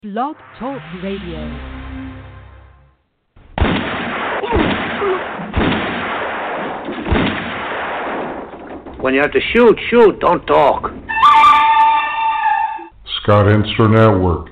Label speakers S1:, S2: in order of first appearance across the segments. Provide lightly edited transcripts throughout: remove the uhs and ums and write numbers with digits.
S1: Blog Talk Radio.
S2: When you have to shoot, shoot, don't talk.
S3: Scott Henster Network.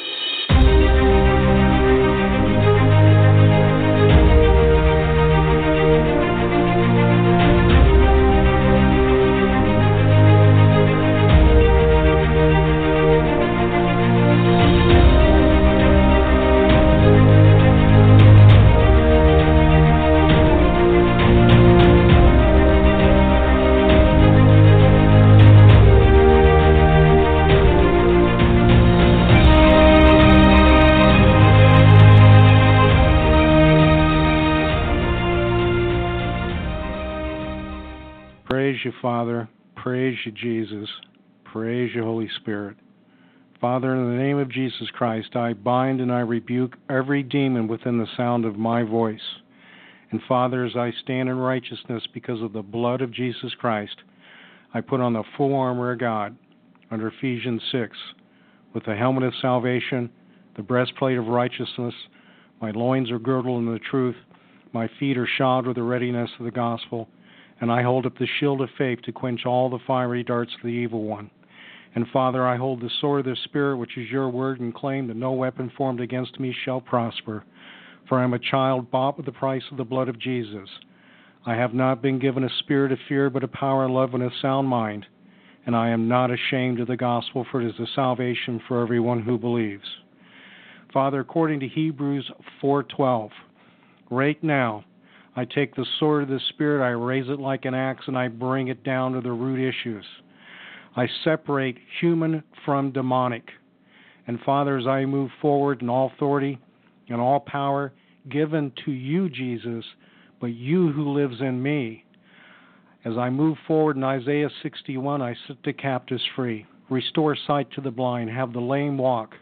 S4: Praise you, Father. Praise you, Jesus. Praise you, Holy Spirit. Father, in the name of Jesus Christ, I bind and I rebuke every demon within the sound of my voice. And Father, as I stand in righteousness because of the blood of Jesus Christ, I put on the full armor of God under Ephesians 6, with the helmet of salvation, the breastplate of righteousness, my loins are girdled in the truth, my feet are shod with the readiness of the gospel, and I hold up the shield of faith to quench all the fiery darts of the evil one. And Father, I hold the sword of the Spirit, which is your word, and claim that no weapon formed against me shall prosper. For I am a child bought with the price of the blood of Jesus. I have not been given a spirit of fear, but a power, love, and a sound mind. And I am not ashamed of the gospel, for it is the salvation for everyone who believes. Father, according to Hebrews 4:12, right now, I take the sword of the Spirit, I raise it like an axe, and I bring it down to the root issues. I separate human from demonic. And Father, as I move forward in all authority and all power given to you, Jesus, but you who lives in me, as I move forward in Isaiah 61, I set the captives free, restore sight to the blind, have the lame walk,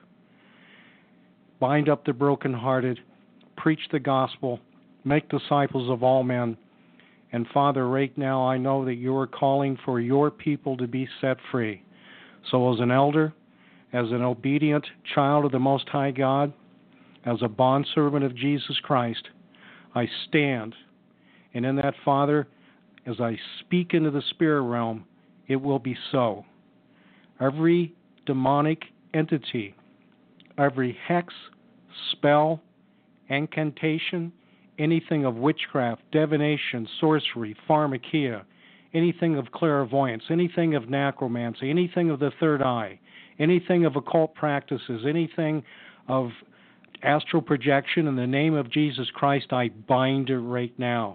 S4: bind up the brokenhearted, preach the gospel, make disciples of all men. And Father, right now I know that you are calling for your people to be set free. So as an elder, as an obedient child of the Most High God, as a bondservant of Jesus Christ, I stand. And in that, Father, as I speak into the spirit realm, it will be so. Every demonic entity, every hex, spell, incantation, anything of witchcraft, divination, sorcery, pharmakia, anything of clairvoyance, anything of necromancy, anything of the third eye, anything of occult practices, anything of astral projection, in the name of Jesus Christ, I bind it right now.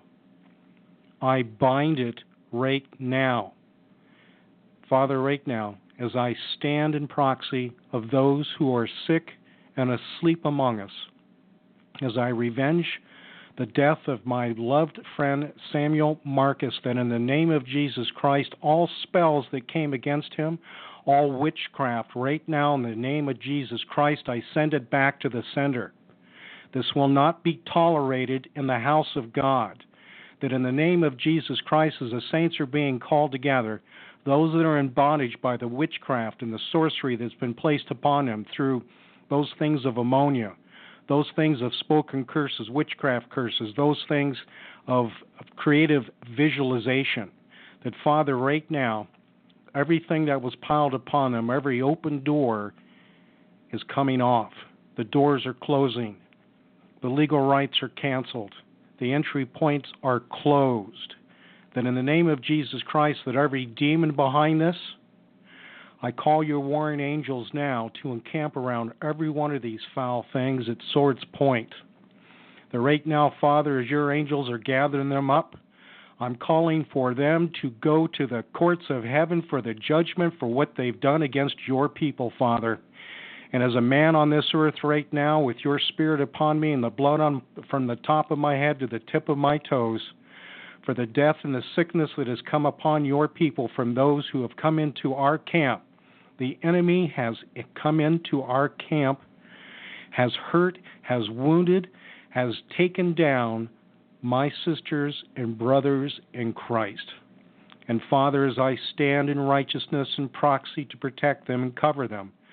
S4: I bind it right now. Father, right now, as I stand in proxy of those who are sick and asleep among us, as I revenge the death of my loved friend Samuel Marcus, that in the name of Jesus Christ, all spells that came against him, all witchcraft, right now in the name of Jesus Christ, I send it back to the sender. This will not be tolerated in the house of God. That in the name of Jesus Christ, as the saints are being called together, those that are in bondage by the witchcraft and the sorcery that's been placed upon them through those things of ammonia, those things of spoken curses, witchcraft curses, those things of creative visualization, that Father, right now, everything that was piled upon them, every open door is coming off. The doors are closing. The legal rights are canceled. The entry points are closed. That in the name of Jesus Christ, that every demon behind this, I call your warring angels now to encamp around every one of these foul things at sword's point. That right now, Father, as your angels are gathering them up, I'm calling for them to go to the courts of heaven for the judgment for what they've done against your people, Father. And as a man on this earth right now, with your spirit upon me and the blood from the top of my head to the tip of my toes, for the death and the sickness that has come upon your people from those who have come into our camp. The enemy has come into our camp, has hurt, has wounded, has taken down my sisters and brothers in Christ. And Father, as I stand in righteousness and proxy to protect them and cover them,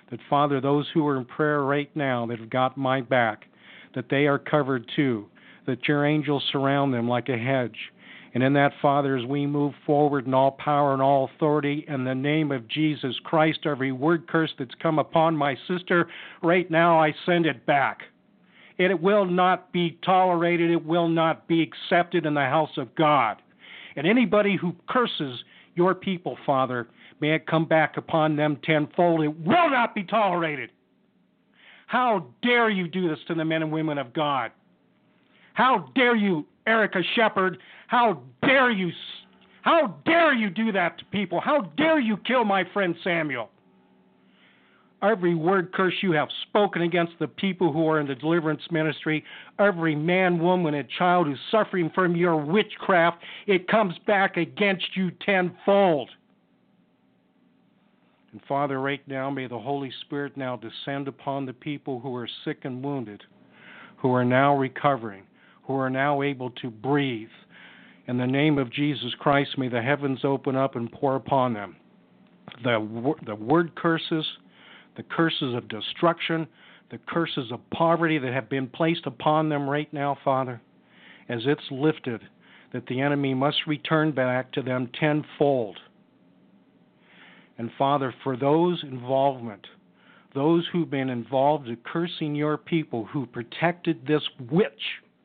S4: that, Father, those who are in prayer right now that have got my back, that they are covered too, that your angels surround them like a hedge. And in that, Father, as we move forward in all power and all authority, in the name of Jesus Christ, every word curse that's come upon my sister, right now I send it back. It will not be tolerated. It will not be accepted in the house of God. And anybody who curses your people, Father, may it come back upon them tenfold. It will not be tolerated. How dare you do this to the men and women of God? How dare you, Erica Shepherd? How dare you do that to people? How dare you kill my friend Samuel? Every word curse you have spoken against the people who are in the deliverance ministry, every man, woman, and child who's suffering from your witchcraft, it comes back against you tenfold. And Father, right now, may the Holy Spirit now descend upon the people who are sick and wounded, who are now recovering, who are now able to breathe. In the name of Jesus Christ, may the heavens open up and pour upon them. The word curses, the curses of destruction, the curses of poverty that have been placed upon them right now, Father, as it's lifted, that the enemy must return back to them tenfold. And Father, for those involvement, those who've been involved in cursing your people, who protected this witch,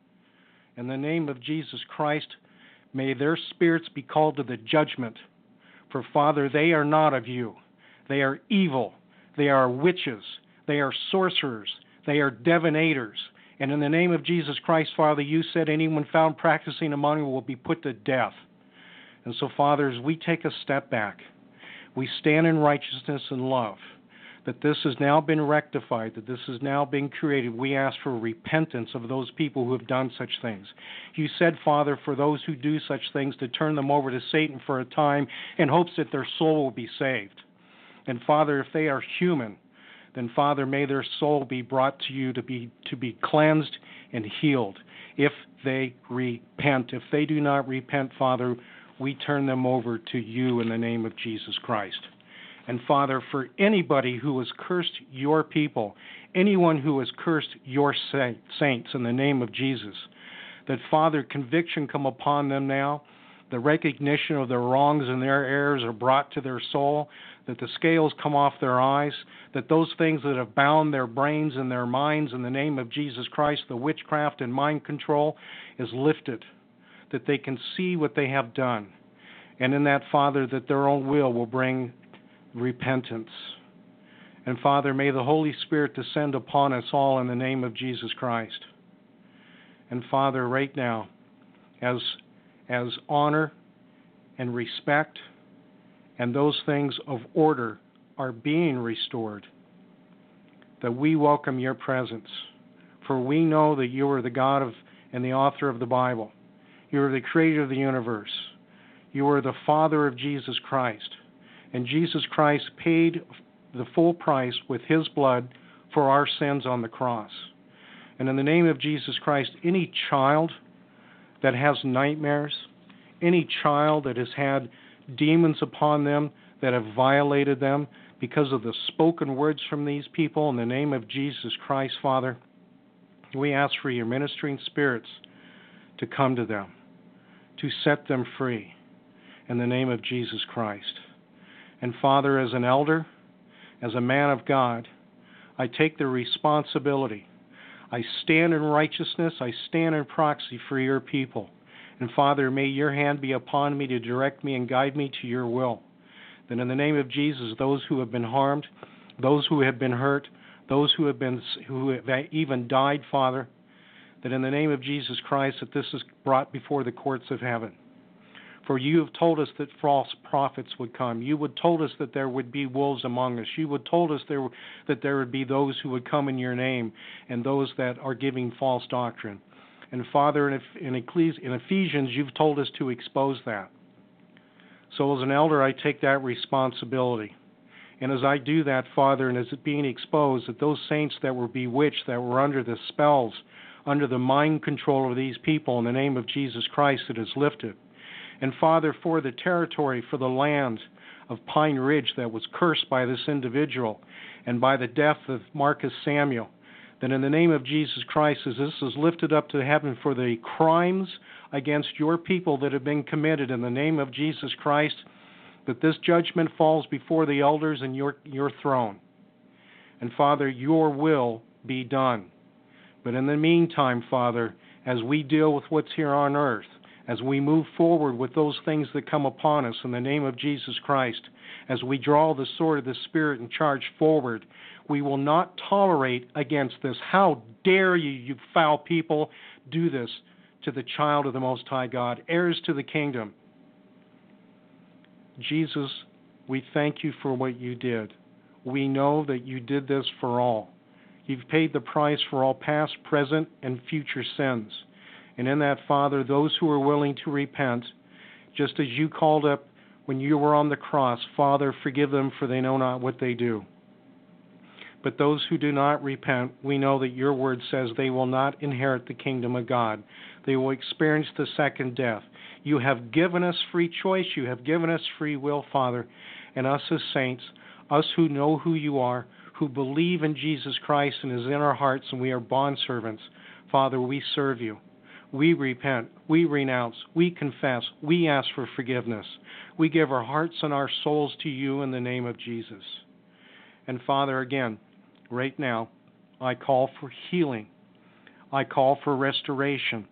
S4: in the name of Jesus Christ, may their spirits be called to the judgment. For Father, they are not of you. They are evil. They are witches. They are sorcerers. They are divinators. And in the name of Jesus Christ, Father, you said anyone found practicing among you will be put to death. And so, Father, as we take a step back, we stand in righteousness and love, that this has now been rectified, that this has now been created. We ask for repentance of those people who have done such things. You said, Father, for those who do such things, to turn them over to Satan for a time in hopes that their soul will be saved. And Father, if they are human, then Father, may their soul be brought to you to be cleansed and healed. If they repent, if they do not repent, Father, we turn them over to you in the name of Jesus Christ. And Father, for anybody who has cursed your people, anyone who has cursed your saints in the name of Jesus, that Father, conviction come upon them now, the recognition of their wrongs and their errors are brought to their soul, that the scales come off their eyes, that those things that have bound their brains and their minds in the name of Jesus Christ, the witchcraft and mind control, is lifted, that they can see what they have done. And in that, Father, that their own will bring repentance. And Father, may the Holy Spirit descend upon us all in the name of Jesus Christ. And Father, right now, as honor and respect and those things of order are being restored, that we welcome your presence. For we know that you are the God of and the author of the Bible. You are the creator of the universe. You are the Father of Jesus Christ. And Jesus Christ paid the full price with his blood for our sins on the cross. And in the name of Jesus Christ, any child that has nightmares, any child that has had demons upon them that have violated them because of the spoken words from these people, in the name of Jesus Christ, Father, we ask for your ministering spirits to come to them, to set them free, in the name of Jesus Christ. And Father, as an elder, as a man of God, I take the responsibility. I stand in righteousness. I stand in proxy for your people. And Father, may your hand be upon me to direct me and guide me to your will. That in the name of Jesus, those who have been harmed, those who have been hurt, those who have even died, Father, that in the name of Jesus Christ, that this is brought before the courts of heaven. For you have told us that false prophets would come. You would told us that there would be wolves among us. You would told us that there would be those who would come in your name and those that are giving false doctrine. And Father, in Ephesians, you've told us to expose that. So as an elder, I take that responsibility. And as I do that, Father, and as it being exposed, that those saints that were bewitched, that were under the spells, under the mind control of these people, in the name of Jesus Christ, it is lifted. And Father, for the territory, for the land, of Pine Ridge that was cursed by this individual and by the death of Marcus Samuel, that in the name of Jesus Christ, as this is lifted up to heaven for the crimes against your people that have been committed in the name of Jesus Christ, that this judgment falls before the elders and your throne. And Father, your will be done. But in the meantime, Father, as we deal with what's here on earth, as we move forward with those things that come upon us in the name of Jesus Christ, as we draw the sword of the Spirit and charge forward, we will not tolerate against this. How dare you, you foul people, do this to the child of the Most High God, heirs to the kingdom. Jesus, we thank you for what you did. We know that you did this for all. You've paid the price for all past, present, and future sins. And in that, Father, those who are willing to repent, just as you called up when you were on the cross, Father, forgive them, for they know not what they do. But those who do not repent, we know that your word says they will not inherit the kingdom of God. They will experience the second death. You have given us free choice. You have given us free will, Father. And us as saints, us who know who you are, who believe in Jesus Christ and is in our hearts, and we are bondservants, Father, we serve you. We repent, we renounce, we confess, we ask for forgiveness. We give our hearts and our souls to you in the name of Jesus. And Father, again, right now, I call for healing. I call for restoration.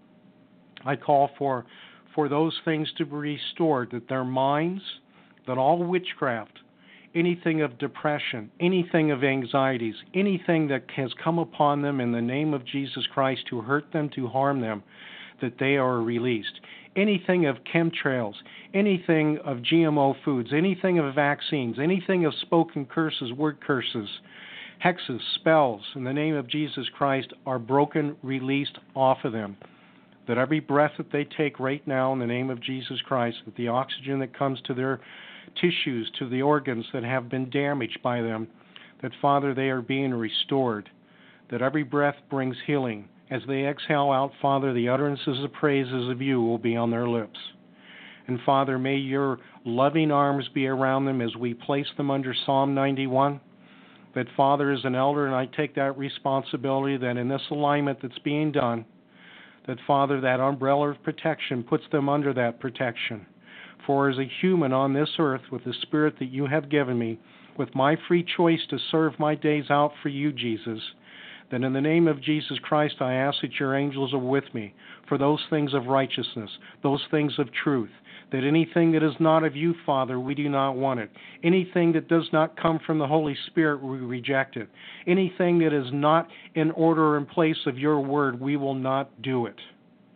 S4: I call for those things to be restored, that their minds, that all witchcraft, anything of depression, anything of anxieties, anything that has come upon them in the name of Jesus Christ to hurt them, to harm them, that they are released. Anything of chemtrails, anything of GMO foods, anything of vaccines, anything of spoken curses, word curses, hexes, spells, in the name of Jesus Christ, are broken, released off of them. That every breath that they take right now in the name of Jesus Christ, that the oxygen that comes to their tissues, to the organs that have been damaged by them, that, Father, they are being restored, that every breath brings healing. As they exhale out, Father, the utterances of praises of you will be on their lips. And, Father, may your loving arms be around them as we place them under Psalm 91, that, Father, as an elder, and I take that responsibility, that in this alignment that's being done, that, Father, that umbrella of protection puts them under that protection. For as a human on this earth, with the spirit that you have given me, with my free choice to serve my days out for you, Jesus, that in the name of Jesus Christ, I ask that your angels are with me for those things of righteousness, those things of truth, that anything that is not of you, Father, we do not want it. Anything that does not come from the Holy Spirit, we reject it. Anything that is not in order or in place of your word, we will not do it.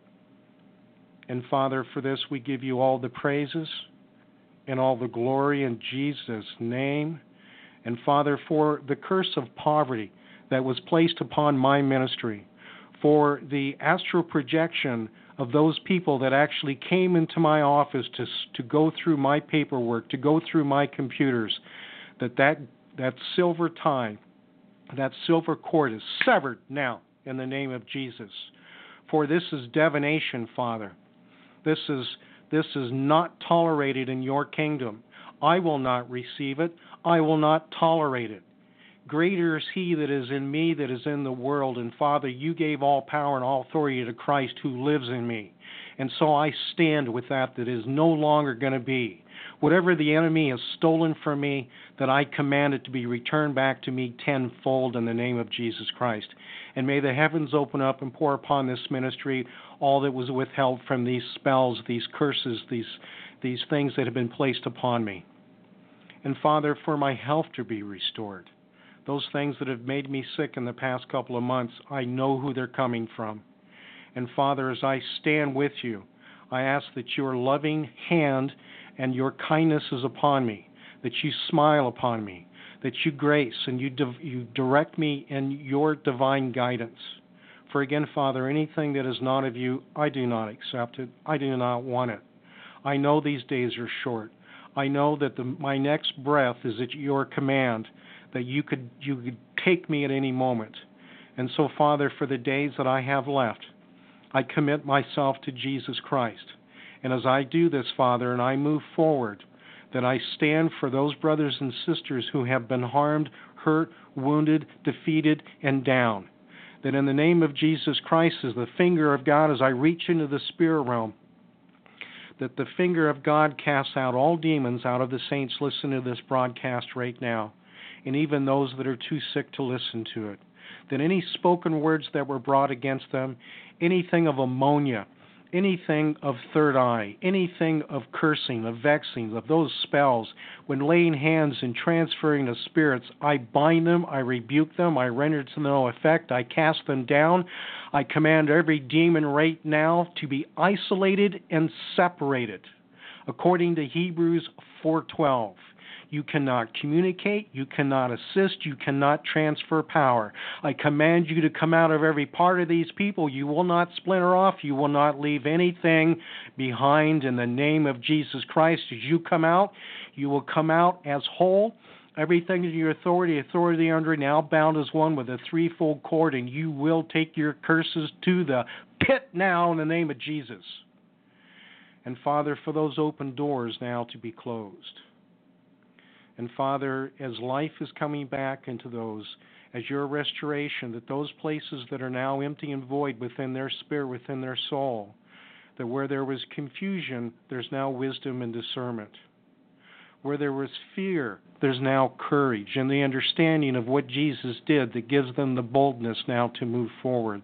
S4: And, Father, for this we give you all the praises and all the glory in Jesus' name. And, Father, for the curse of poverty that was placed upon my ministry, for the astral projection of those people that actually came into my office to go through my paperwork, to go through my computers, that silver tie, that silver cord is severed now in the name of Jesus. For this is divination, Father. This is not tolerated in your kingdom. I will not receive it. I will not tolerate it. Greater is he that is in me that is in the world. And Father, you gave all power and all authority to Christ who lives in me. And so I stand with that is no longer going to be. Whatever the enemy has stolen from me, that I command it to be returned back to me tenfold in the name of Jesus Christ. And may the heavens open up and pour upon this ministry all that was withheld from these spells, these curses, these things that have been placed upon me. And Father, for my health to be restored. Those things that have made me sick in the past couple of months, I know who they're coming from. And Father, as I stand with you, I ask that your loving hand and your kindness is upon me, that you smile upon me, that you grace and you direct me in your divine guidance. For again, Father, anything that is not of you, I do not accept it. I do not want it. I know these days are short. I know that my next breath is at your command, that you could take me at any moment. And so, Father, for the days that I have left, I commit myself to Jesus Christ. And as I do this, Father, and I move forward, that I stand for those brothers and sisters who have been harmed, hurt, wounded, defeated, and down. That in the name of Jesus Christ, as the finger of God, as I reach into the spirit realm, that the finger of God casts out all demons out of the saints listening to this broadcast right now, and even those that are too sick to listen to it. That any spoken words that were brought against them, anything of ammonia, anything of third eye, anything of cursing, of vexing, of those spells, when laying hands and transferring the spirits, I bind them, I rebuke them, I render to no effect, I cast them down. I command every demon right now to be isolated and separated, according to Hebrews 4:12. You cannot communicate, you cannot assist, you cannot transfer power. I command you to come out of every part of these people. You will not splinter off, you will not leave anything behind in the name of Jesus Christ. As you come out, you will come out as whole. Everything in your authority under, now bound as one with a threefold cord, and you will take your curses to the pit now in the name of Jesus. And Father, for those open doors now to be closed. And Father, as life is coming back into those, as your restoration, that those places that are now empty and void within their spirit, within their soul, that where there was confusion, there's now wisdom and discernment. Where there was fear, there's now courage and the understanding of what Jesus did that gives them the boldness now to move forward.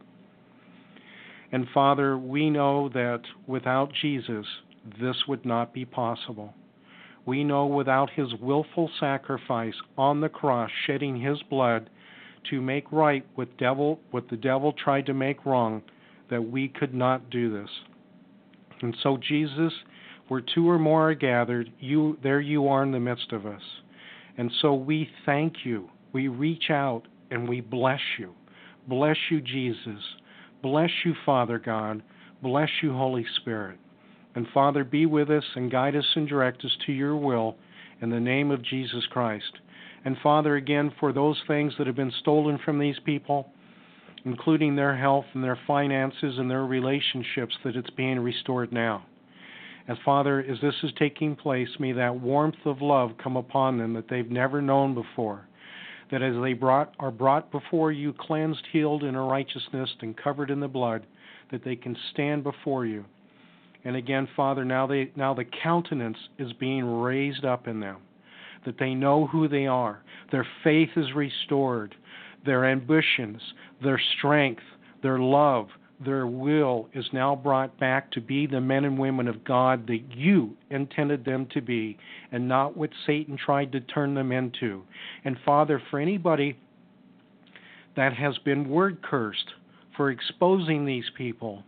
S4: And Father, we know that without Jesus, this would not be possible. We know without his willful sacrifice on the cross, shedding his blood to make right what the devil tried to make wrong, that we could not do this. And so, Jesus, where two or more are gathered, there you are in the midst of us. And so we thank you. We reach out and we bless you. Bless you, Jesus. Bless you, Father God. Bless you, Holy Spirit. And Father, be with us and guide us and direct us to your will in the name of Jesus Christ. And Father, again, for those things that have been stolen from these people, including their health and their finances and their relationships, that it's being restored now. And Father, as this is taking place, may that warmth of love come upon them that they've never known before. That as they are brought before you, cleansed, healed in a righteousness and covered in the blood, that they can stand before you. And again, Father, now the countenance is being raised up in them, that they know who they are. Their faith is restored. Their ambitions, their strength, their love, their will is now brought back to be the men and women of God that you intended them to be, and not what Satan tried to turn them into. And Father, for anybody that has been word cursed for exposing these people,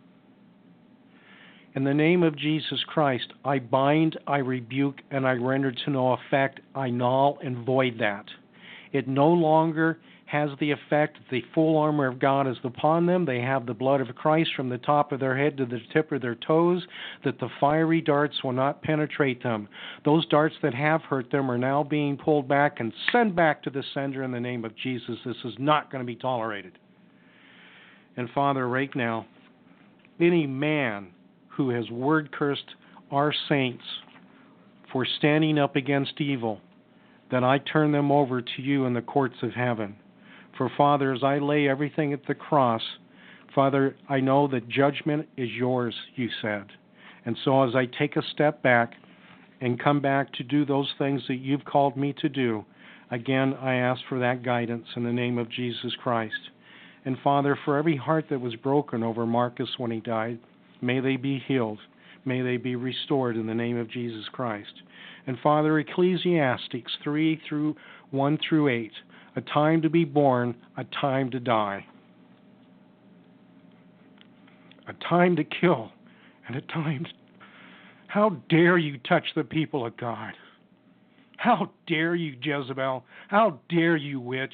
S4: in the name of Jesus Christ, I bind, I rebuke, and I render to no effect. I null and void that. It no longer has the effect. The full armor of God is upon them. They have the blood of Christ from the top of their head to the tip of their toes, that the fiery darts will not penetrate them. Those darts that have hurt them are now being pulled back and sent back to the sender in the name of Jesus. This is not going to be tolerated. And Father, right now, any man who has word cursed our saints for standing up against evil, that I turn them over to you in the courts of heaven. For Father, as I lay everything at the cross, Father, I know that judgment is yours, you said. And so as I take a step back and come back to do those things that you've called me to do, again, I ask for that guidance in the name of Jesus Christ. And Father, for every heart that was broken over Marcus when he died, may they be healed. May they be restored in the name of Jesus Christ. And Father, Ecclesiastes 3:1-8, a time to be born, a time to die. A time to kill, and a time to... How dare you touch the people of God? How dare you, Jezebel? How dare you, witch?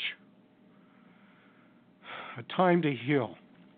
S4: A time to heal.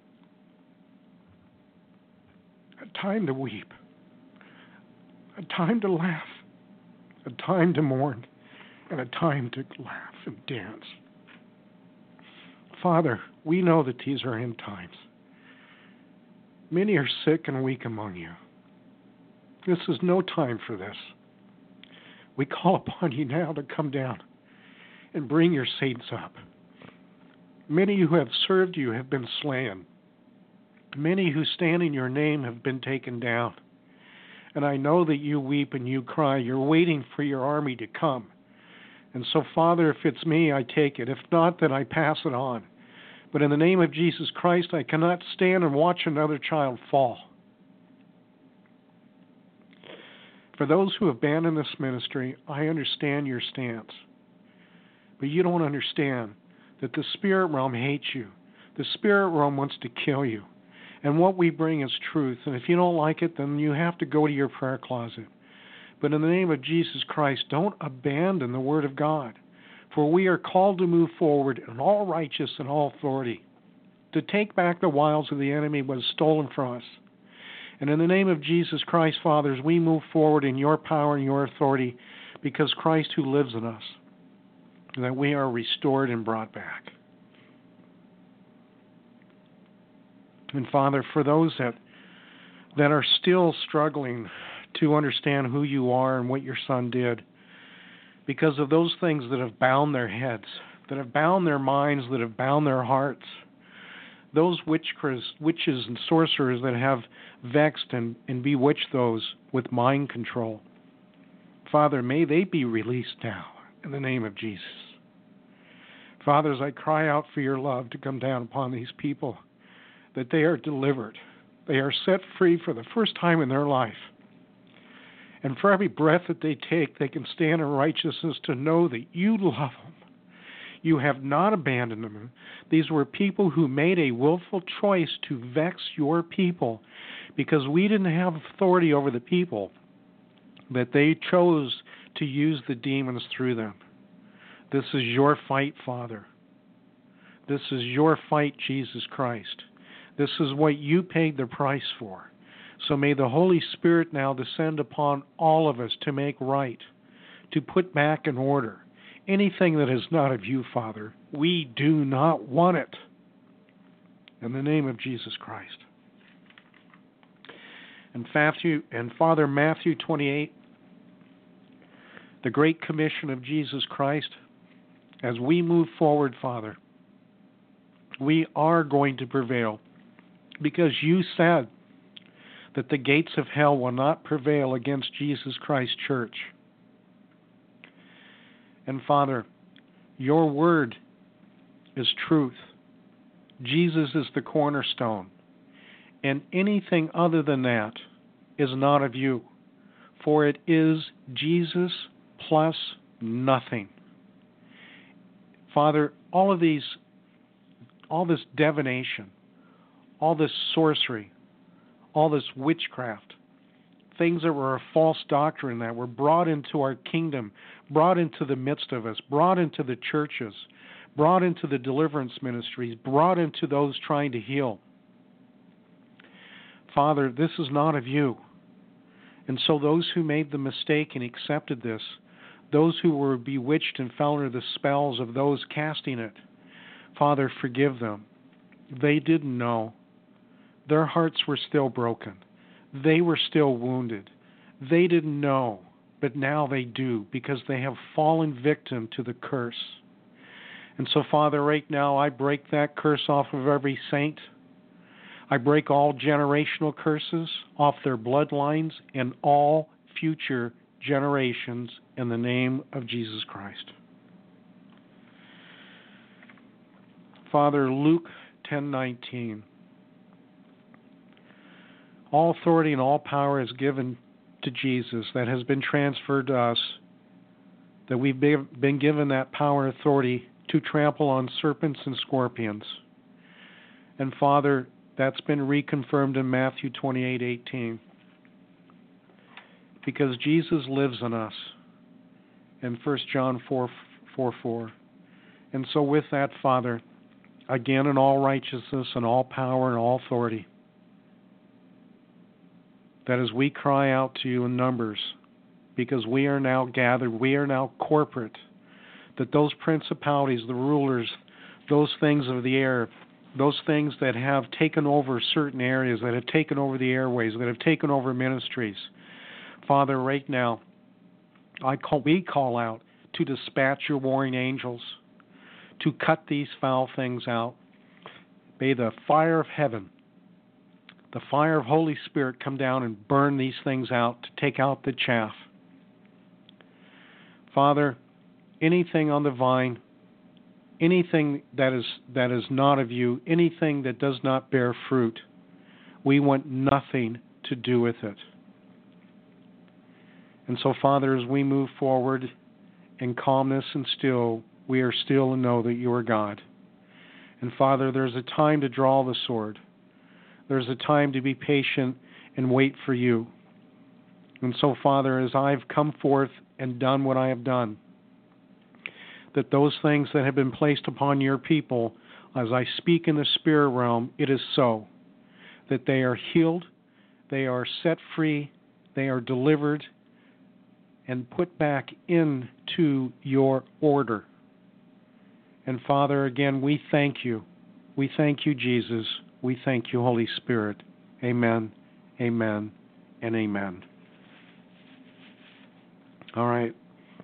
S4: A time to weep, a time to laugh, a time to mourn, and a time to laugh and dance. Father, we know that these are end times. Many are sick and weak among you. This is no time for this. We call upon you now to come down and bring your saints up. Many who have served you have been slain. Many who stand in your name have been taken down. And I know that you weep and you cry. You're waiting for your army to come. And so, Father, if it's me, I take it. If not, then I pass it on. But in the name of Jesus Christ, I cannot stand and watch another child fall. For those who abandon this ministry, I understand your stance. But you don't understand that the spirit realm hates you. The spirit realm wants to kill you. And what we bring is truth. And if you don't like it, then you have to go to your prayer closet. But in the name of Jesus Christ, don't abandon the Word of God. For we are called to move forward in all righteousness and all authority, to take back the wiles of the enemy what is stolen from us. And in the name of Jesus Christ, fathers, we move forward in your power and your authority, because Christ who lives in us, that we are restored and brought back. And Father, for those that are still struggling to understand who you are and what your Son did, because of those things that have bound their heads, that have bound their minds, that have bound their hearts, those witches and sorcerers that have vexed and bewitched those with mind control, Father, may they be released now in the name of Jesus. Father, as I cry out for your love to come down upon these people, that they are delivered, they are set free for the first time in their life. And for every breath that they take, they can stand in righteousness to know that you love them. You have not abandoned them. These were people who made a willful choice to vex your people because we didn't have authority over the people, that they chose to use the demons through them. This is your fight, Father. This is your fight, Jesus Christ. This is what you paid the price for. So may the Holy Spirit now descend upon all of us to make right, to put back in order anything that is not of you, Father. We do not want it. In the name of Jesus Christ. And Father, Matthew 28, the Great Commission of Jesus Christ, as we move forward, Father, we are going to prevail, because you said that the gates of hell will not prevail against Jesus Christ's church. And Father, your word is truth. Jesus is the cornerstone. And anything other than that is not of you. For it is Jesus plus nothing. Father, all this divination, all this sorcery, all this witchcraft, things that were a false doctrine that were brought into our kingdom, brought into the midst of us, brought into the churches, brought into the deliverance ministries, brought into those trying to heal. Father, this is not of you. And so those who made the mistake and accepted this, those who were bewitched and fell under the spells of those casting it, Father, forgive them. They didn't know. Their hearts were still broken. They were still wounded. They didn't know, but now they do, because they have fallen victim to the curse. And so, Father, right now I break that curse off of every saint. I break all generational curses off their bloodlines and all future generations in the name of Jesus Christ. Father, Luke 10:19. All authority and all power is given to Jesus, that has been transferred to us, that we've been given that power and authority to trample on serpents and scorpions. And Father, that's been reconfirmed in Matthew 28:18. Because Jesus lives in us in 1 John 4:4. And so with that, Father, again in all righteousness and all power and all authority, that as we cry out to you in numbers, because we are now gathered, we are now corporate, that those principalities, the rulers, those things of the air, those things that have taken over certain areas, that have taken over the airways, that have taken over ministries, Father, right now, we call out to dispatch your warring angels to cut these foul things out. May the fire of heaven, the fire of Holy Spirit come down and burn these things out to take out the chaff. Father, anything on the vine, anything that is not of you, anything that does not bear fruit, we want nothing to do with it. And so, Father, as we move forward in calmness and still, we are still to know that you are God. And Father, there's a time to draw the sword. There's a time to be patient and wait for you. And so, Father, as I've come forth and done what I have done, that those things that have been placed upon your people, as I speak in the spirit realm, it is so. That they are healed, they are set free, they are delivered, and put back into your order. And Father, again, we thank you. We thank you, Jesus. We thank you, Holy Spirit. Amen, amen, and amen. All right.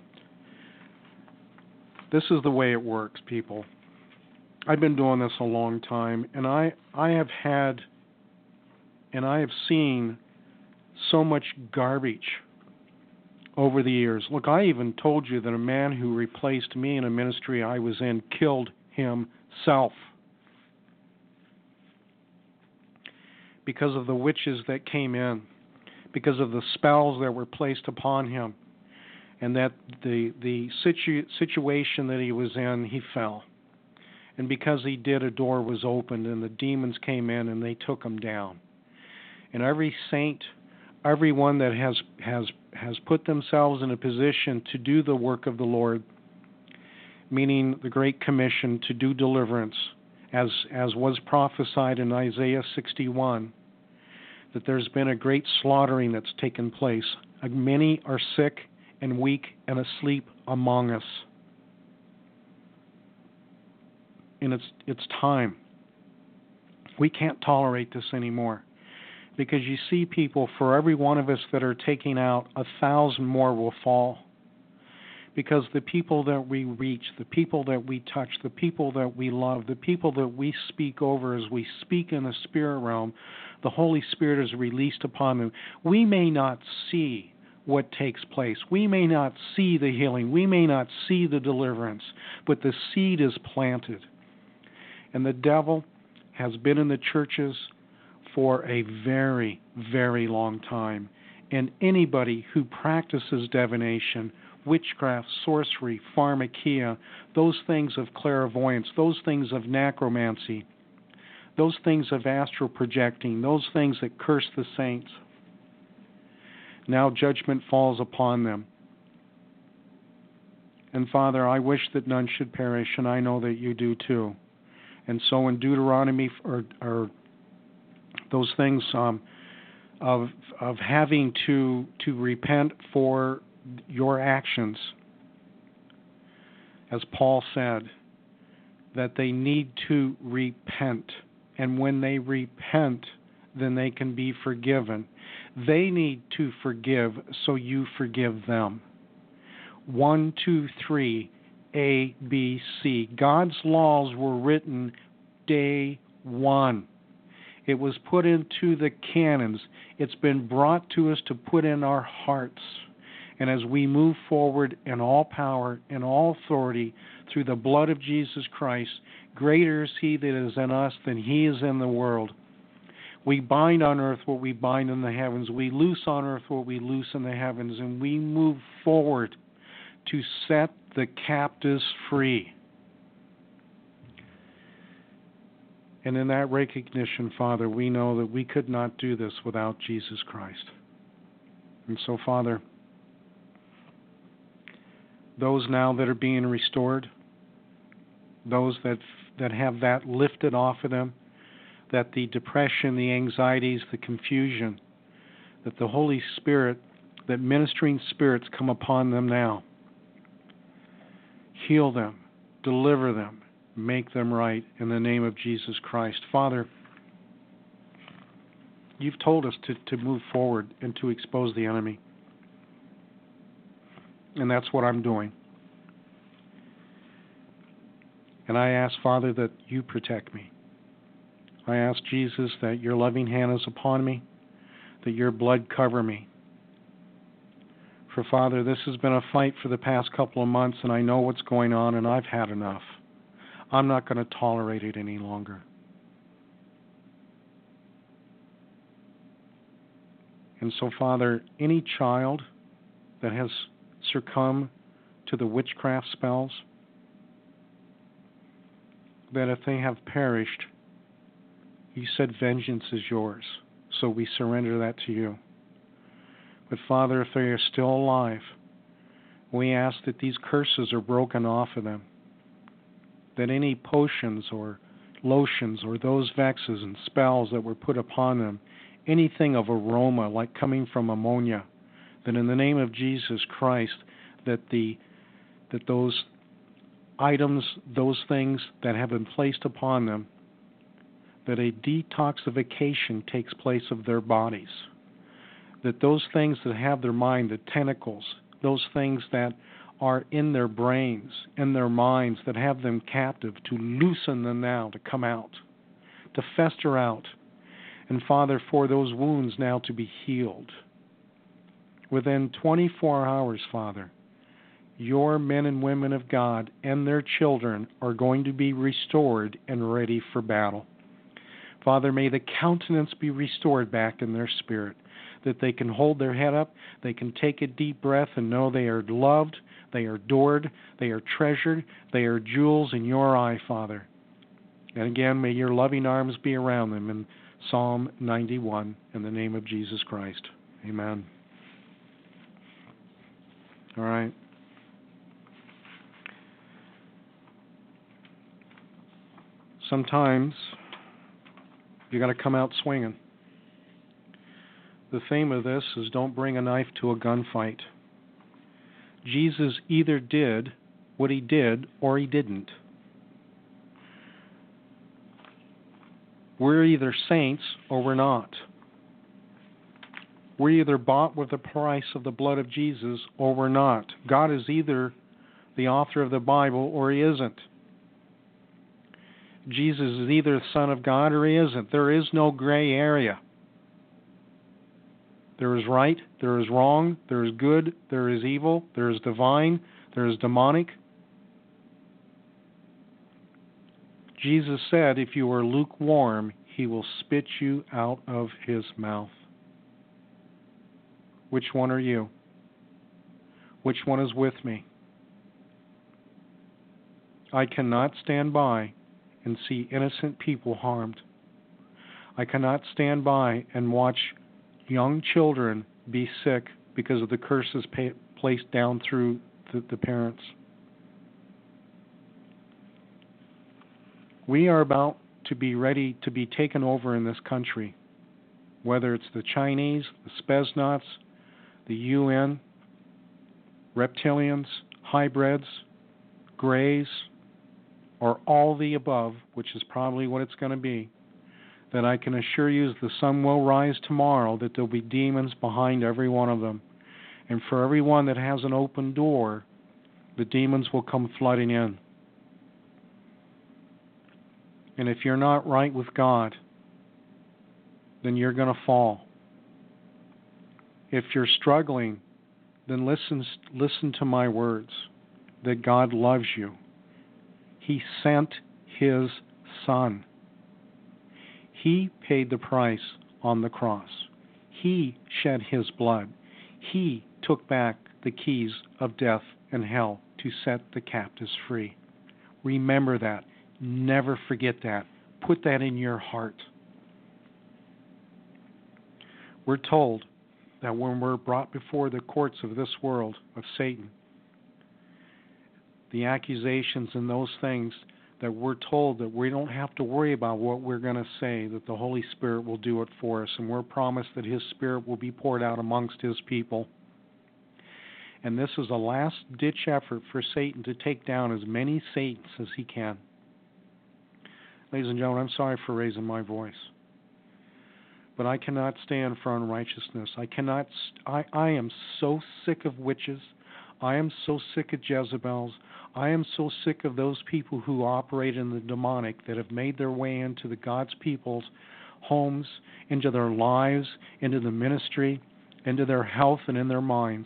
S4: This is the way it works, people. I've been doing this a long time, and I have had, and I have seen so much garbage over the years. Look, I even told you that a man who replaced me in a ministry I was in killed himself because of the witches that came in, because of the spells that were placed upon him, and that the situation that he was in, he fell. And because he did, a door was opened, and the demons came in, and they took him down. And every saint, everyone that has put themselves in a position to do the work of the Lord, meaning the Great Commission to do deliverance, as was prophesied in Isaiah 61, that there's been a great slaughtering that's taken place. Many are sick and weak and asleep among us. And it's time. We can't tolerate this anymore. Because you see, people, for every one of us that are taking out, 1,000 more will fall. Because the people that we reach, the people that we touch, the people that we love, the people that we speak over as we speak in the spirit realm, the Holy Spirit is released upon them. We may not see what takes place. We may not see the healing. We may not see the deliverance. But the seed is planted. And the devil has been in the churches for a very, very long time. And anybody who practices divination, witchcraft, sorcery, pharmakia, those things of clairvoyance, those things of necromancy, those things of astral projecting, those things that curse the saints, now judgment falls upon them. And Father, I wish that none should perish, and I know that you do too. And so in Deuteronomy, or those things of having to repent for your actions, as Paul said, that they need to repent. And when they repent, then they can be forgiven. They need to forgive, so you forgive them. 1, 2, 3, A, B, C. God's laws were written day one. It was put into the canons. It's been brought to us to put in our hearts. And as we move forward in all power and all authority through the blood of Jesus Christ, greater is he that is in us than he is in the world. We bind on earth what we bind in the heavens. We loose on earth what we loose in the heavens. And we move forward to set the captives free. And in that recognition, Father, we know that we could not do this without Jesus Christ. And so, Father, those now that are being restored, those that have that lifted off of them, that the depression, the anxieties, the confusion, that the Holy Spirit, that ministering spirits come upon them now. Heal them, deliver them, make them right in the name of Jesus Christ. Father, you've told us to move forward and to expose the enemy. And that's what I'm doing. And I ask, Father, that you protect me. I ask, Jesus, that your loving hand is upon me, that your blood cover me. For, Father, this has been a fight for the past couple of months, and I know what's going on, and I've had enough. I'm not going to tolerate it any longer. And so, Father, any child that has succumbed to the witchcraft spells, that if they have perished, you said vengeance is yours. So we surrender that to you. But Father, if they are still alive, we ask that these curses are broken off of them. That any potions or lotions or those vexes and spells that were put upon them, anything of aroma like coming from ammonia, that in the name of Jesus Christ, that those items, those things that have been placed upon them, that a detoxification takes place of their bodies. That those things that have their mind, the tentacles, those things that are in their brains, in their minds, that have them captive, to loosen them now, to come out, to fester out. And Father, for those wounds now to be healed. Within 24 hours, Father, your men and women of God and their children are going to be restored and ready for battle. Father, may the countenance be restored back in their spirit, that they can hold their head up, they can take a deep breath and know they are loved, they are adored, they are treasured, they are jewels in your eye, Father. And again, may your loving arms be around them in Psalm 91, in the name of Jesus Christ. Amen. All right. Sometimes you got to come out swinging. The theme of this is don't bring a knife to a gunfight. Jesus either did what he did or he didn't. We're either saints or we're not. We're either bought with the price of the blood of Jesus or we're not. God is either the author of the Bible or he isn't. Jesus is either the Son of God or he isn't. There is no gray area. There is right, there is wrong, there is good, there is evil, there is divine, there is demonic. Jesus said, if you are lukewarm, he will spit you out of his mouth. Which one are you? Which one is with me? I cannot stand by and see innocent people harmed. I cannot stand by and watch young children be sick because of the curses placed down through the parents. We are about to be ready to be taken over in this country, whether it's the Chinese, the Spetsnaz, the UN, reptilians, hybrids, grays, or all the above, which is probably what it's going to be, that I can assure you as the sun will rise tomorrow that there'll be demons behind every one of them. And for every one that has an open door, the demons will come flooding in. And if you're not right with God, then you're going to fall. If you're struggling, then listen to my words, that God loves you. He sent his Son. He paid the price on the cross. He shed his blood. He took back the keys of death and hell to set the captives free. Remember that. Never forget that. Put that in your heart. We're told that when we're brought before the courts of this world, of Satan, the accusations and those things, that we're told that we don't have to worry about what we're going to say, that the Holy Spirit will do it for us, and we're promised that his Spirit will be poured out amongst his people. And this is a last-ditch effort for Satan to take down as many Satans as he can. Ladies and gentlemen, I'm sorry for raising my voice, but I cannot stand for unrighteousness. I am so sick of witches. I am so sick of Jezebels. I am so sick of those people who operate in the demonic that have made their way into the God's people's homes, into their lives, into the ministry, into their health and in their minds.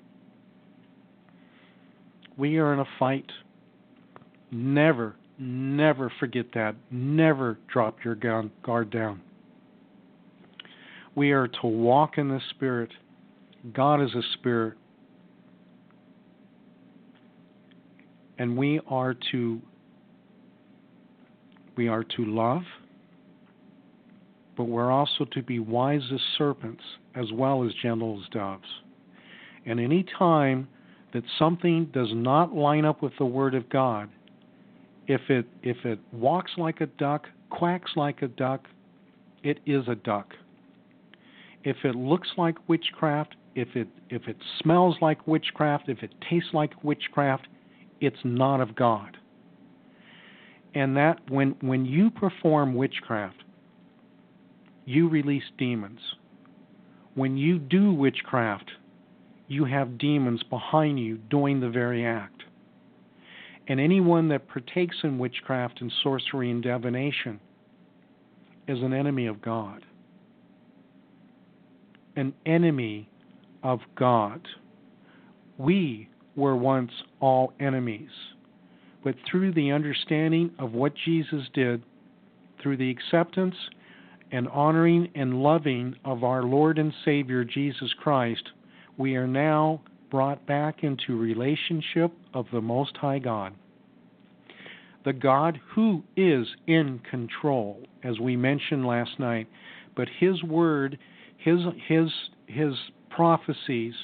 S4: We are in a fight. Never, never forget that. Never drop your guard down. We are to walk in the Spirit. God is a Spirit. And we are to love, but we're also to be wise as serpents as well as gentle as doves. And any time that something does not line up with the Word of God, if it walks like a duck, quacks like a duck, it is a duck. If it looks like witchcraft, if it smells like witchcraft, if it tastes like witchcraft, it's not of God. And that when you perform witchcraft, you release demons. When you do witchcraft, you have demons behind you doing the very act. And anyone that partakes in witchcraft and sorcery and divination is an enemy of God. An enemy of God. We were once all enemies, but through the understanding of what Jesus did, through the acceptance and honoring and loving of our Lord and Savior Jesus Christ, we are now brought back into relationship of the Most High God. The God who is in control, as we mentioned last night, but His Word, His prophecies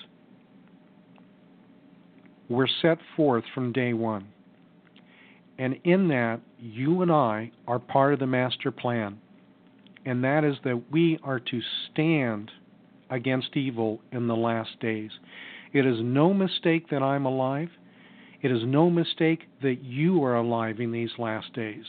S4: were set forth from day one. And in that, you and I are part of the master plan. And that is that we are to stand against evil in the last days. It is no mistake that I'm alive. It is no mistake that you are alive in these last days.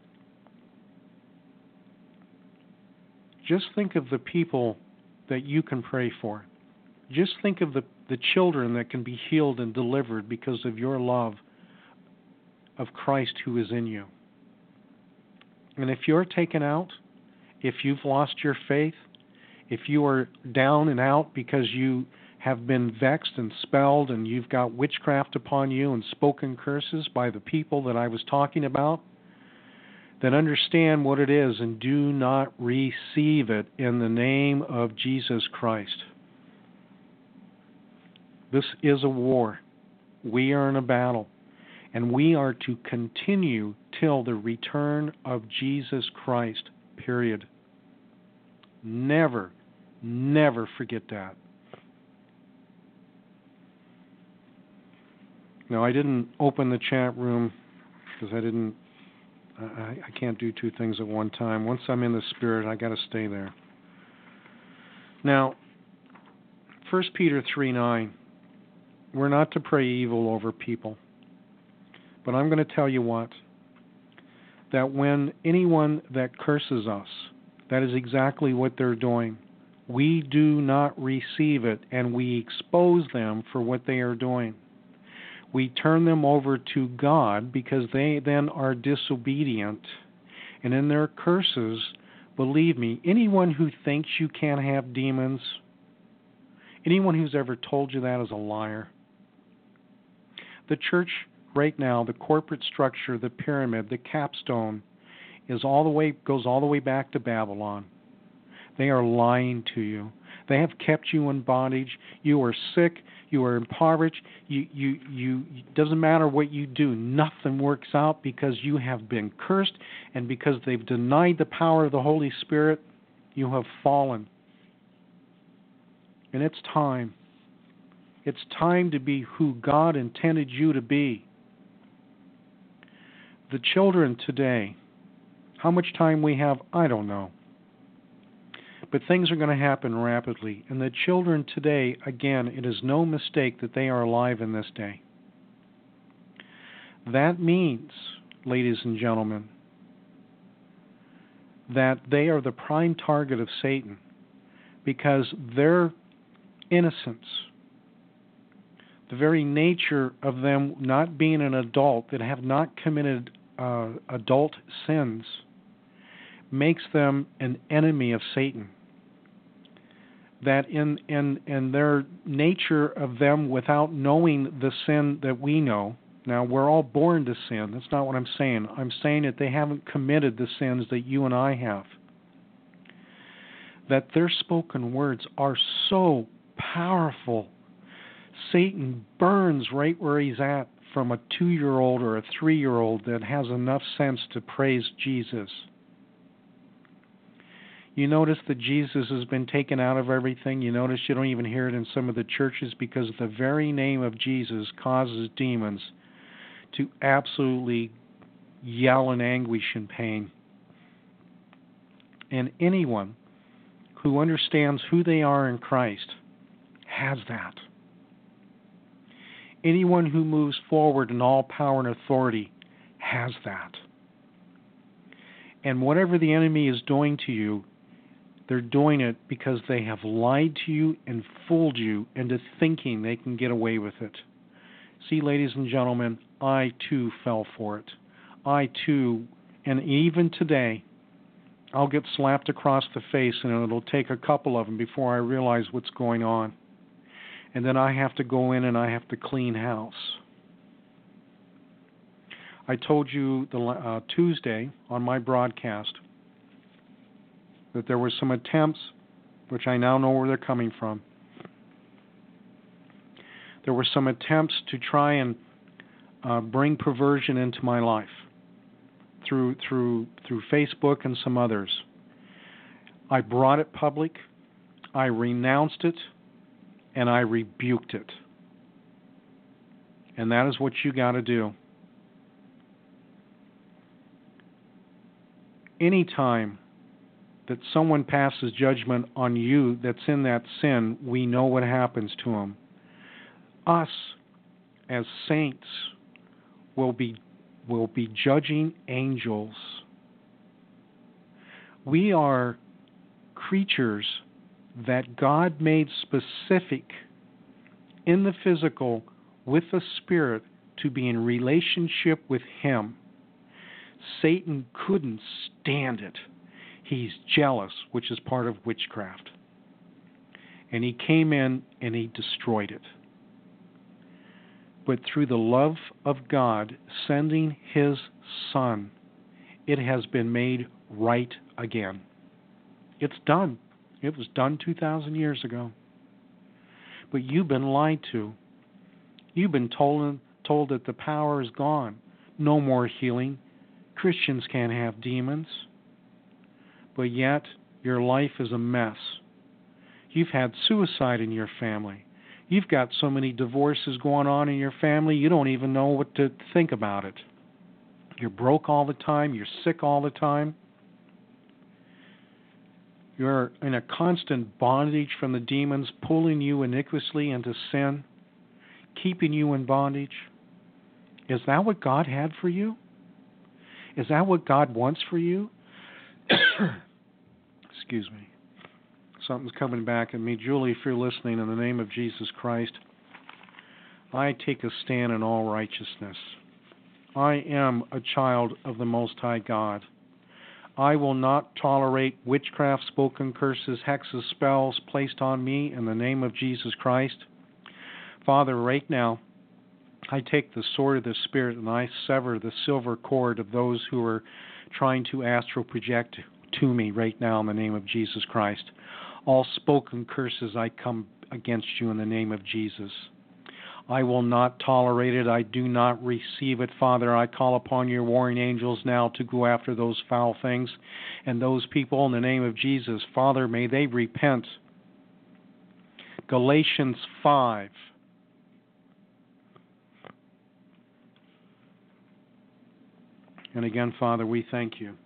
S4: Just think of the people that you can pray for. Just think of the children that can be healed and delivered because of your love of Christ who is in you. And if you're taken out, if you've lost your faith, if you are down and out because you have been vexed and spelled and you've got witchcraft upon you and spoken curses by the people that I was talking about, then understand what it is and do not receive it in the name of Jesus Christ. This is a war. We are in a battle. And we are to continue till the return of Jesus Christ, period. Never, never forget that. Now, I didn't open the chat room because I can't do two things at one time. Once I'm in the Spirit, I got to stay there. Now, 1 Peter 3:9, we're not to pray evil over people. But I'm going to tell you what, that when anyone that curses us, that is exactly what they're doing. We do not receive it, and we expose them for what they are doing. We turn them over to God because they then are disobedient. And in their curses, believe me, anyone who thinks you can't have demons, anyone who's ever told you that is a liar. The church right now, the corporate structure, the pyramid, the capstone, goes all the way back to Babylon. They are lying to you. They have kept you in bondage. You are sick. You are impoverished. It doesn't matter what you do. Nothing works out because you have been cursed, and because they've denied the power of the Holy Spirit, you have fallen. And it's time. It's time to be who God intended you to be. The children today, how much time we have, I don't know. But things are going to happen rapidly. And the children today, again, it is no mistake that they are alive in this day. That means, ladies and gentlemen, that they are the prime target of Satan because their innocence, the very nature of them not being an adult, that have not committed adult sins, makes them an enemy of Satan. That in their nature of them, without knowing the sin that we know, now we're all born to sin. That's not what I'm saying. I'm saying that they haven't committed the sins that you and I have. That their spoken words are so powerful. Satan burns right where he's at from a 2-year-old or a 3-year-old that has enough sense to praise Jesus. You notice that Jesus has been taken out of everything. You notice you don't even hear it in some of the churches because the very name of Jesus causes demons to absolutely yell in anguish and pain. And anyone who understands who they are in Christ has that. Anyone who moves forward in all power and authority has that. And whatever the enemy is doing to you, they're doing it because they have lied to you and fooled you into thinking they can get away with it. See, ladies and gentlemen, I too fell for it. I too, and even today, I'll get slapped across the face and it'll take a couple of them before I realize what's going on. And then I have to go in and I have to clean house. I told you Tuesday on my broadcast that there were some attempts, which I now know where they're coming from. There were some attempts to try and bring perversion into my life through Facebook and some others. I brought it public, I renounced it, and I rebuked it. And that is what you got to do. Anytime that someone passes judgment on you that's in that sin, we know what happens to them. Us, as saints, will be judging angels. We are creatures that God made specific in the physical with the spirit to be in relationship with Him. Satan couldn't stand it. He's jealous, which is part of witchcraft. And he came in and he destroyed it. But through the love of God sending His Son, it has been made right again. It's done. It was done 2,000 years ago. But you've been lied to. You've been told that the power is gone. No more healing. Christians can't have demons. But yet, your life is a mess. You've had suicide in your family. You've got so many divorces going on in your family, you don't even know what to think about it. You're broke all the time. You're sick all the time. You're in a constant bondage from the demons, pulling you iniquously into sin, keeping you in bondage. Is that what God had for you? Is that what God wants for you? Excuse me. Something's coming back at me. Julie, if you're listening, in the name of Jesus Christ, I take a stand in all righteousness. I am a child of the Most High God. I will not tolerate witchcraft, spoken curses, hexes, spells placed on me in the name of Jesus Christ. Father, right now, I take the sword of the Spirit and I sever the silver cord of those who are trying to astral project to me right now in the name of Jesus Christ. All spoken curses, I come against you in the name of Jesus. I will not tolerate it. I do not receive it, Father. I call upon your warring angels now to go after those foul things and those people in the name of Jesus. Father, may they repent. Galatians 5. And again, Father, we thank you.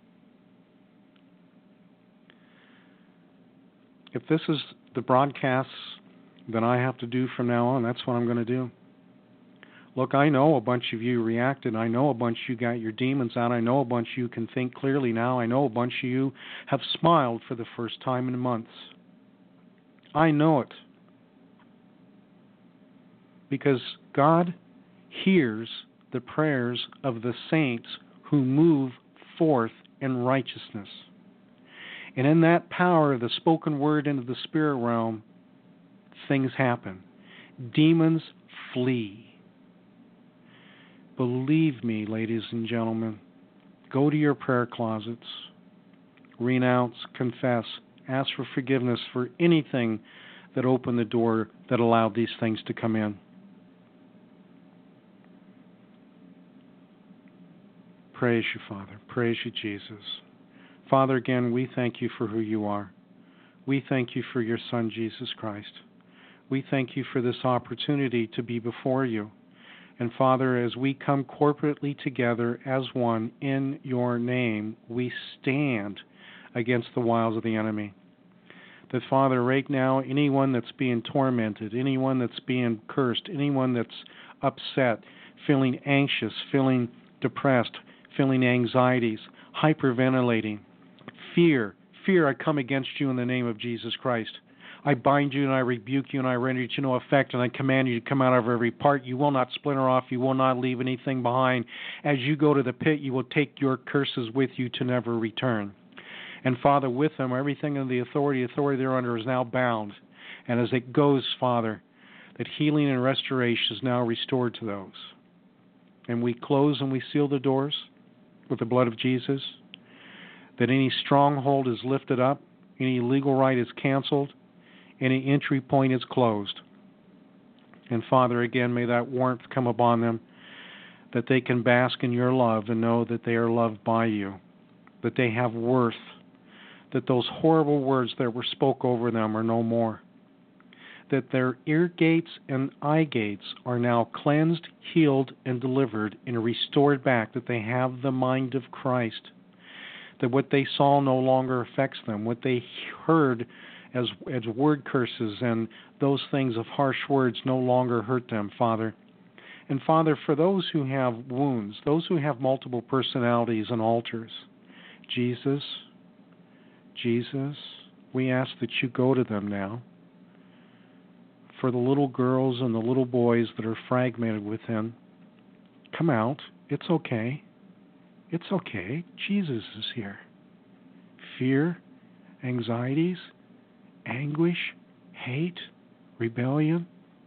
S4: If this is the broadcasts that I have to do from now on, that's what I'm going to do. Look, I know a bunch of you reacted. I know a bunch of you got your demons out. I know a bunch of you can think clearly now. I know a bunch of you have smiled for the first time in months. I know it. because God hears the prayers of the saints who move forth in righteousness. And in that power of the spoken word into the spirit realm, things happen. Demons flee. Believe me, ladies and gentlemen, go to your prayer closets, renounce, confess, ask for forgiveness for anything that opened the door that allowed these things to come in. Praise you, Father. Praise you, Jesus. Father, again, we thank you for who you are. We thank you for your Son, Jesus Christ. We thank you for this opportunity to be before you. And Father, as we come corporately together as one in your name, we stand against the wiles of the enemy. That, Father, right now, anyone that's being tormented, anyone that's being cursed, anyone that's upset, feeling anxious, feeling depressed, feeling anxieties, hyperventilating, fear, I come against you in the name of Jesus Christ. I bind you and I rebuke you and I render you to no effect, and I command you to come out of every part. You will not splinter off. You will not leave anything behind. As you go to the pit, you will take your curses with you to never return. And Father, with them, everything in the authority they're under is now bound. And as it goes, Father, that healing and restoration is now restored to those. And we close and we seal the doors with the blood of Jesus, that any stronghold is lifted up, any legal right is canceled, any entry point is closed. And Father, again, may that warmth come upon them, that they can bask in your love and know that they are loved by you, that they have worth, that those horrible words that were spoke over them are no more, that their ear gates and eye gates are now cleansed, healed, and delivered and restored back, that they have the mind of Christ, that what they saw no longer affects them, what they heard as word curses and those things of harsh words no longer hurt them, Father. And Father, for those who have wounds, those who have multiple personalities and altars, Jesus, we ask that you go to them now. For the little girls and the little boys that are fragmented within, come out. It's okay. It's okay. Jesus is here. Fear, anxieties, anguish, hate, rebellion.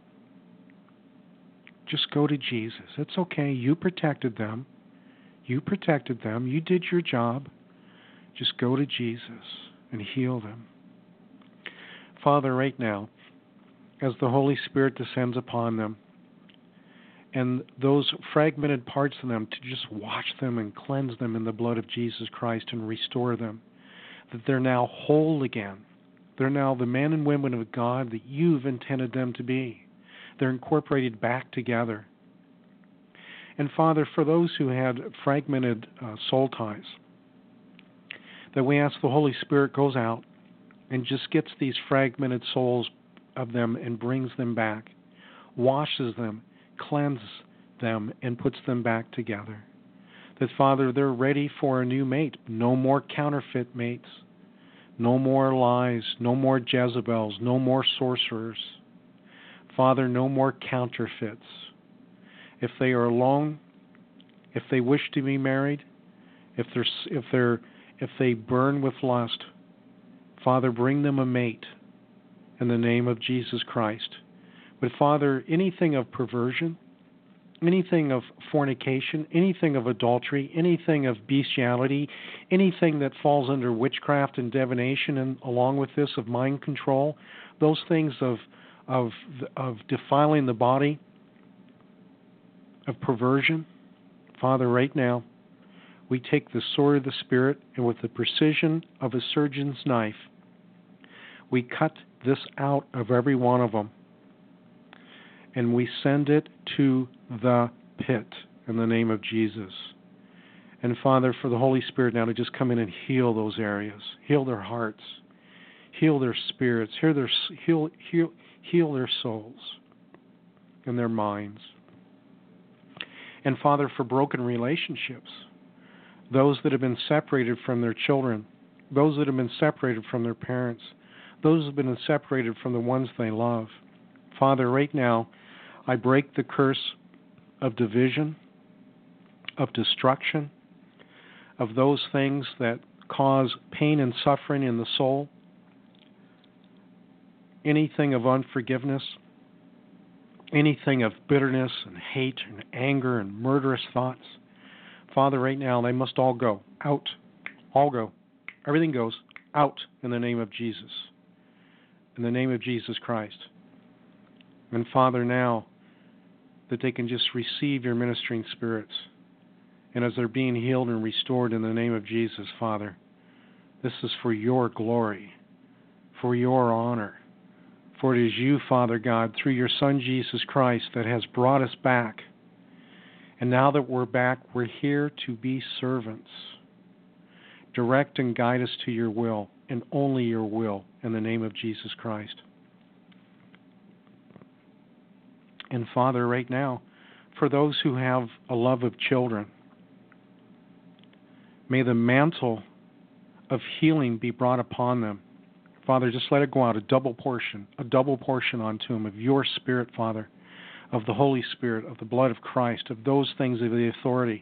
S4: Just go to Jesus. It's okay. You protected them. You did your job. Just go to Jesus and heal them. Father, right now, as the Holy Spirit descends upon them, and those fragmented parts of them, to just wash them and cleanse them in the blood of Jesus Christ and restore them, that they're now whole again. They're now the men and women of God that you've intended them to be. They're incorporated back together. And Father, for those who had fragmented soul ties, that we ask the Holy Spirit goes out and just gets these fragmented souls of them and brings them back, washes them, cleanses them, and puts them back together. That, Father, they're ready for a new mate. No more counterfeit mates. No more lies. No more Jezebels. No more sorcerers. Father, no more counterfeits. If they are alone, if they wish to be married, if they burn with lust, Father, bring them a mate in the name of Jesus Christ. But Father, anything of perversion, anything of fornication, anything of adultery, anything of bestiality, anything that falls under witchcraft and divination, and along with this of mind control, those things of defiling the body, of perversion, Father, right now, we take the sword of the Spirit, and with the precision of a surgeon's knife, we cut this out of every one of them, and we send it to the pit in the name of Jesus. And Father, for the Holy Spirit now to just come in and heal those areas, heal their hearts, heal their spirits, heal their souls and their minds. And Father, for broken relationships, those that have been separated from their children, those that have been separated from their parents, those that have been separated from the ones they love. Father, right now, I break the curse of division, of destruction, of those things that cause pain and suffering in the soul, anything of unforgiveness, anything of bitterness and hate and anger and murderous thoughts. Father, right now, they must all go out. All go. Everything goes out in the name of Jesus. In the name of Jesus Christ. And Father, now that they can just receive your ministering spirits, and as they're being healed and restored in the name of Jesus, Father, this is for your glory, for your honor. For it is you, Father God, through your Son Jesus Christ, that has brought us back. And now that we're back, we're here to be servants. Direct and guide us to your will, and only your will, in the name of Jesus Christ. And Father, right now, for those who have a love of children, may the mantle of healing be brought upon them. Father, just let it go out, a double portion onto them of your Spirit, Father, of the Holy Spirit, of the blood of Christ, of those things of the authority.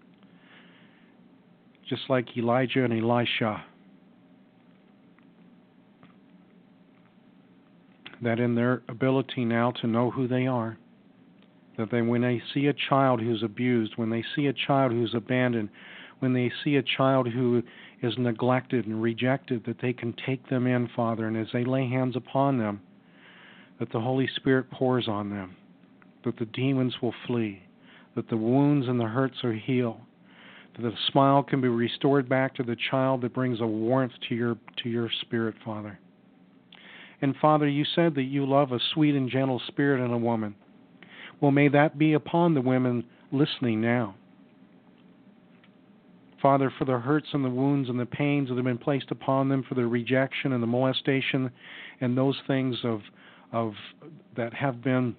S4: Just like Elijah and Elisha, that in their ability now to know who they are, that when they see a child who's abused, when they see a child who's abandoned, when they see a child who is neglected and rejected, that they can take them in, Father, and as they lay hands upon them, that the Holy Spirit pours on them, that the demons will flee, that the wounds and the hurts are healed, that the smile can be restored back to the child, that brings a warmth to your spirit, Father. And Father, you said that you love a sweet and gentle spirit in a woman. Well, may that be upon the women listening now. Father, for the hurts and the wounds and the pains that have been placed upon them, for the rejection and the molestation and those things of that have been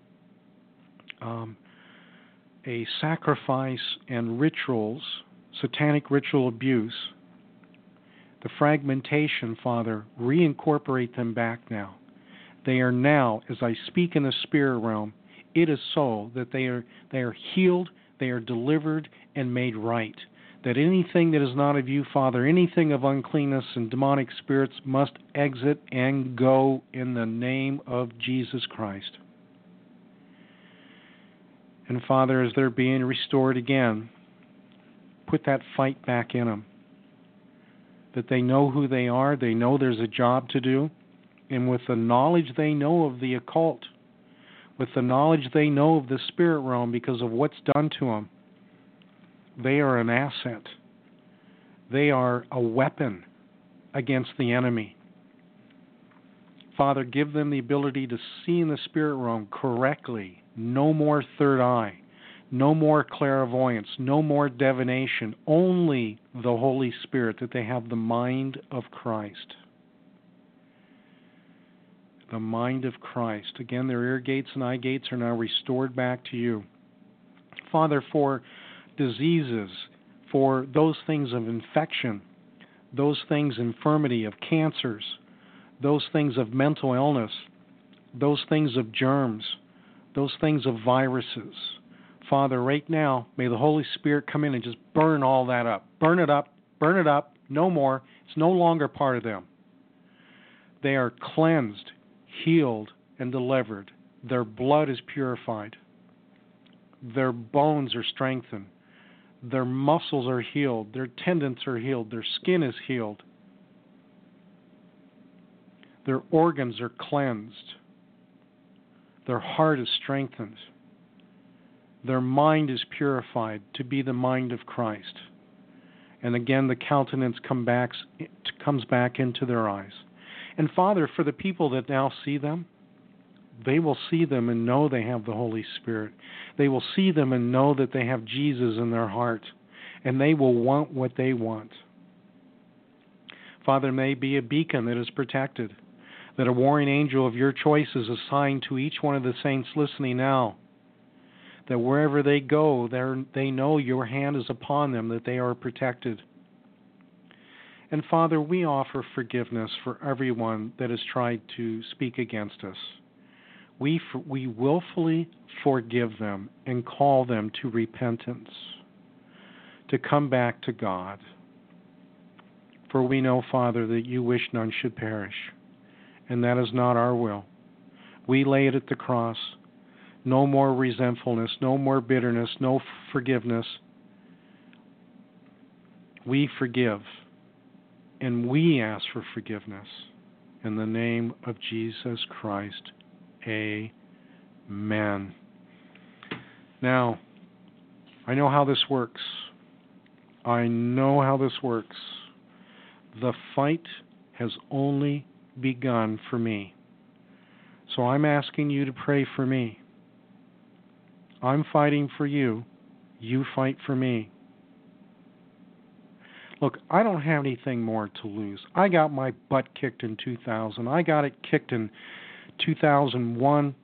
S4: a sacrifice and rituals, satanic ritual abuse, the fragmentation, Father, reincorporate them back now. They are now, as I speak in the spirit realm, it is so that they are healed, they are delivered and made right. That anything that is not of you, Father, anything of uncleanness and demonic spirits must exit and go in the name of Jesus Christ. And Father, as they're being restored again, put that fight back in them. That they know who they are, they know there's a job to do, and with the knowledge they know of the occult, with the knowledge they know of the spirit realm because of what's done to them, they are an asset. They are a weapon against the enemy. Father, give them the ability to see in the spirit realm correctly. No more third eye. No more clairvoyance. No more divination. Only the Holy Spirit, that they have the mind of Christ. The mind of Christ. Again, their ear gates and eye gates are now restored back to you. Father, for diseases, for those things of infection, those things infirmity, of cancers, those things of mental illness, those things of germs, those things of viruses. Father, right now, may the Holy Spirit come in and just burn all that up. Burn it up, no more. It's no longer part of them. They are cleansed, healed, and delivered. Their blood is purified. Their bones are strengthened. Their muscles are healed. Their tendons are healed. Their skin is healed. Their organs are cleansed. Their heart is strengthened. Their mind is purified to be the mind of Christ. And again, the countenance comes back into their eyes. And Father, for the people that now see them, they will see them and know they have the Holy Spirit. They will see them and know that they have Jesus in their heart. And they will want what they want. Father, may be a beacon that is protected. That a warring angel of your choice is assigned to each one of the saints listening now. That wherever they go, they know your hand is upon them, that they are protected. And Father, we offer forgiveness for everyone that has tried to speak against us. we willfully forgive them and call them to repentance, to come back to God. For we know, Father, that you wish none should perish, and that is not our will. We lay it at the cross. No more resentfulness, no more bitterness, no forgiveness. We forgive, and we ask for forgiveness. In the name of Jesus Christ, amen. Now, I know how this works. I know how this works. The fight has only begun for me. So I'm asking you to pray for me. I'm fighting for you. You fight for me. Look, I don't have anything more to lose. I got my butt kicked in 2000. I got it kicked in 2001,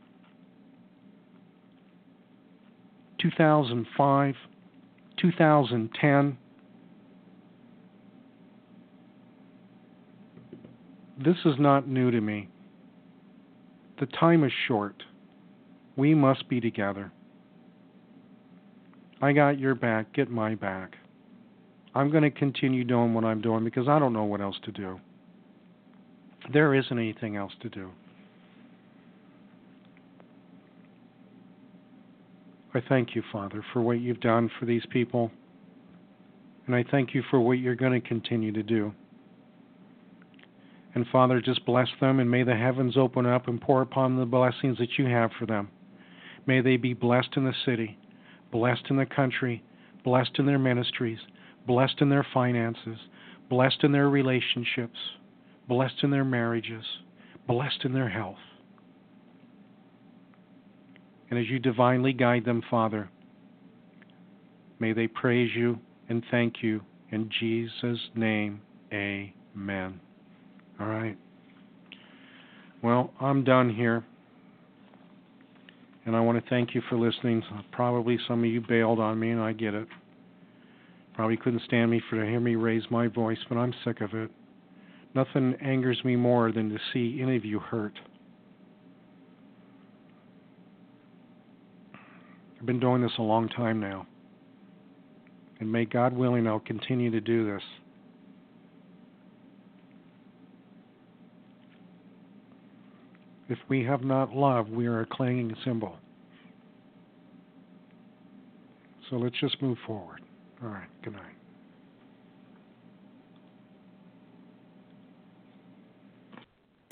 S4: 2005, 2010. This is not new to me. The time is short. We must be together. I got your back. Get my back. I'm going to continue doing what I'm doing because I don't know what else to do. There isn't anything else to do. I thank you, Father, for what you've done for these people. And I thank you for what you're going to continue to do. And Father, just bless them, and may the heavens open up and pour upon the blessings that you have for them. May they be blessed in the city, blessed in the country, blessed in their ministries, blessed in their finances, blessed in their relationships, blessed in their marriages, blessed in their health. And as you divinely guide them, Father, may they praise you and thank you in Jesus' name, amen. All right. Well, I'm done here. And I want to thank you for listening. Probably some of you bailed on me, and I get it. Probably couldn't stand me to hear me raise my voice, but I'm sick of it. Nothing angers me more than to see any of you hurt. I've been doing this a long time now. And may God willing, I'll continue to do this. If we have not love, we are a clanging cymbal. So let's just move forward. All right, good night.